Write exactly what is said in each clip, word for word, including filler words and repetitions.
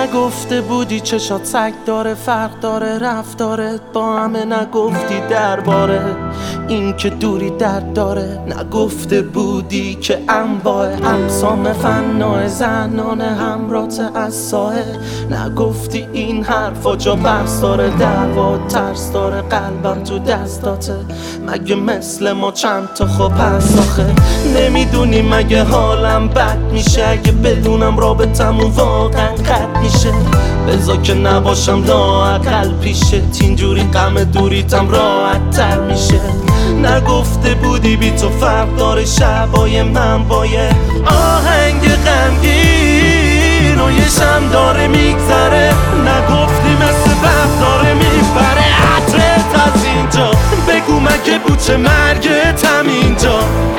نگفته بودی چشات سگ داره، فرق داره رفتارت با همه، نگفتی درباره این که دوری درد داره. نگفته بودی که انواع اقسام فنای زنان همرات از ساحل. نگفتی این حرفا جا بحث داره، دعوا ترس داره، قلبم تو دستاته. مگه مثل ما چند تا خوب هست آخه؟ نمیدونی مگه حالم بد میشه اگه بدونم رابطمون واقعا قطع میشه؟ بذار که نباشم لااقل پیشت، اینجوری غم دوریتم راحت تر میشه. نگفته بودی بی تو فرق داره شبای من با یه آهنگ غمگین و یه شم داره میگذره. نگفتی مثل وقت داره میبره عطرت از اینجا. بگو مگه بوچه مرگت هم اینجا؟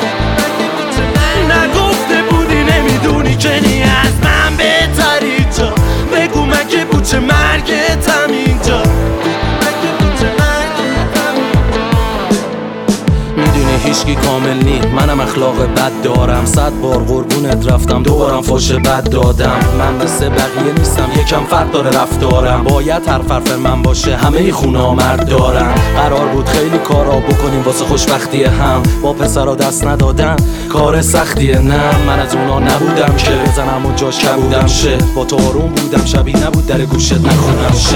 نگفته بودی نمیدونی که نی از من بهتری جا. بگو مگه بوچه مرگت هم اینجا؟ میدونی هیچکی کامل نی، منم اخلاق بد دارم. صد بار قربونت رفتم دوبارم فوش بد دادم. من مثل بقیه نیستم، یکم فرق داره رفتارم. باید هر حرف من باشه، همه ای خونا مرد دارم. قرار بود خیلی کارا بکنیم واسه خوشبختی هم، با پسرا دست ندادن کار سختیه. نه من از اونا نبودم که بزنم و جاش کبودم شه. با تو آروم بودم شبی نبود در گوشت نخونم شه.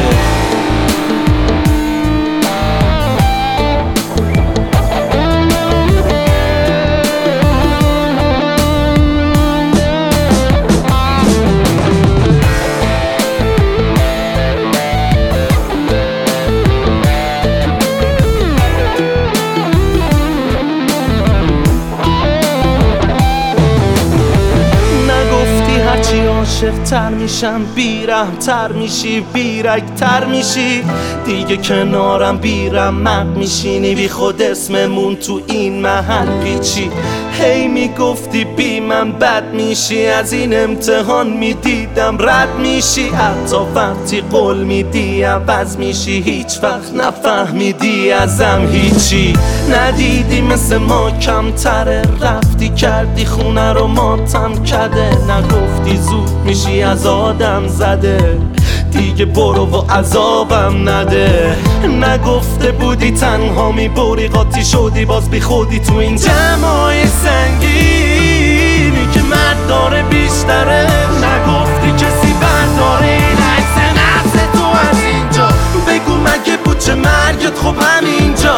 عاشق تر میشم بیرحم تر میشی، بیرک تر میشی دیگه، کنارم بیرمق میشینی، بی خود اسممون تو این محل پیچی. هی میگفتی بی من بد میشی، از این امتحان میدیدم رد میشی. حتی وقتی قول میدی عوض میشی، هیچ وقت نفهمیدی ازم هیچی. ندیدی مثل ما کمتره، رفتی کردی خونه رو ماتم کده. نگفتی زود میشی از آدم زده، دیگه برو و عذابم نده. نگفته بودی تنها میبری قاطی شدی باز بی خودی تو این جمعای سنگینی که مرد داره بیشتره. نگفتی کسی برداره این عکس نفس تو از اینجا. بگو مگه بوچه مرگت خب همینجا؟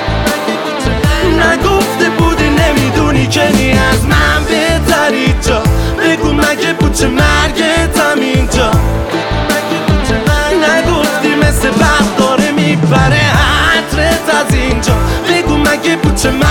نگفته بودی نمیدونی که نی از من بهتری جا. بگو مگه بوچه مرگت همینجا؟ نگفتی مثل وقت داره میبره عطرت از اینجا. بگو مگه بوچه